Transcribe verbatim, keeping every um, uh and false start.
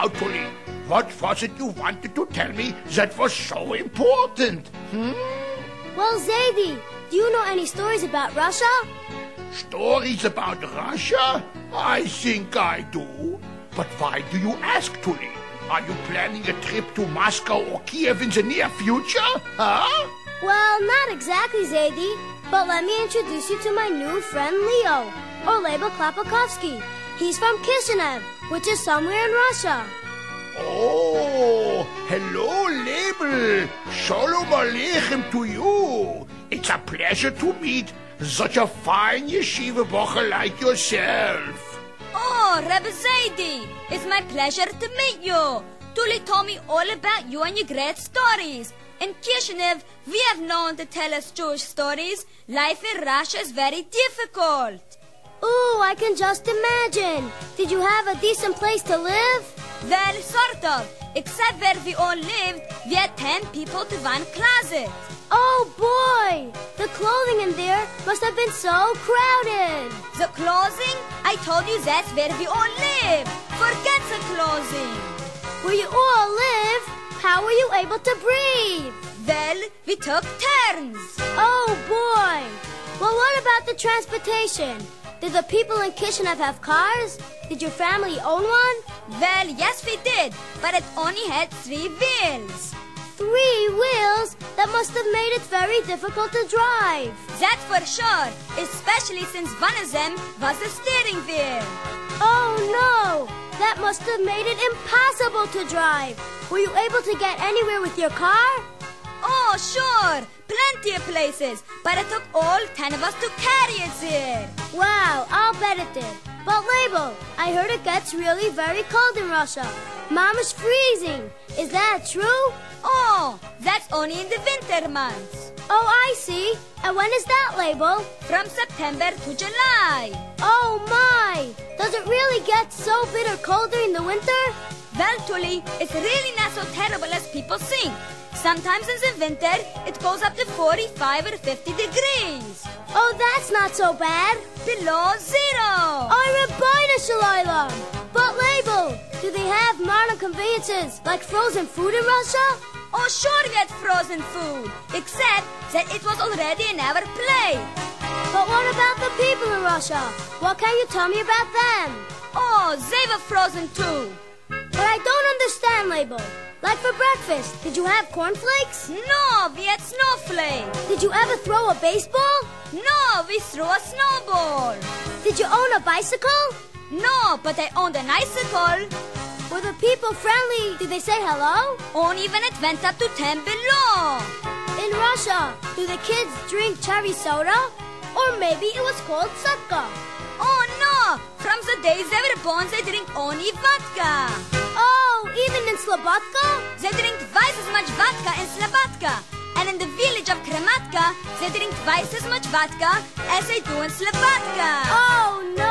Now, Tully, what was it you wanted to tell me that was so important? Hmm? Well, Zadie, do you know any stories about Russia? Stories about Russia? I think I do. But why do you ask, Tully? Are you planning a trip to Moscow or Kiev in the near future? Huh? Well, not exactly, Zadie. But let me introduce you to my new friend Leo, or Label Klapakovsky. He's from Kishinev, which is somewhere in Russia. Oh, hello, Label. Shalom Aleichem to you. It's a pleasure to meet such a fine yeshiva bocher like yourself. Oh, Rebbe Zadie, it's my pleasure to meet you. Tully told me all about you and your great stories. In Kishinev, we have known to tell us Jewish stories. Life in Russia is very difficult. Ooh, I can just imagine. Did you have a decent place to live? Well, sort of. Except where we all lived, we had ten people to one closet. Oh, boy! The clothing in there must have been so crowded. The clothing? I told you that's where we all live. Forget the clothing. Where you all live, how were you able to breathe? Well, we took turns. Oh, boy! Well, what about the transportation? Did the people in Kishinev have cars? Did your family own one? Well, yes, we did, but it only had three wheels. Three wheels? That must have made it very difficult to drive. That for sure, especially since one of them was a steering wheel. Oh, no! That must have made it impossible to drive. Were you able to get anywhere with your car? Oh, sure. Plenty of places. But it took all ten of us to carry it there. Wow, I'll bet it did. But Label, I heard it gets really very cold in Russia. Mom is freezing. Is that true? Oh, that's only in the winter months. Oh, I see. And when is that, Label? From September to July. Oh, my. Does it really get so bitter cold during the winter? Well, Tully, it's really not so terrible as people think. Sometimes in the winter, it goes up to forty-five or fifty degrees. Oh, that's not so bad. Below zero. Oh, Rabbeinu Shalom. But Label, do they have modern conveniences like frozen food in Russia? Oh, sure we had frozen food, except that it was already in our plate. But what about the people in Russia? What can you tell me about them? Oh, they were frozen too. But I don't understand, Label. Like for breakfast, did you have cornflakes? No, we had snowflakes. Did you ever throw a baseball? No, we threw a snowball. Did you own a bicycle? No, but I owned an icicle. Were the people friendly? Did they say hello? Only when it went up to ten below. In Russia, do the kids drink cherry soda? Or maybe it was called vodka. Oh, no! From the days they were born, they drink only vodka. Oh, even in Slobodka? They drink twice as much vodka in Slobodka. And in the village of Krematka, they drink twice as much vodka as they do in Slobodka. Oh, no!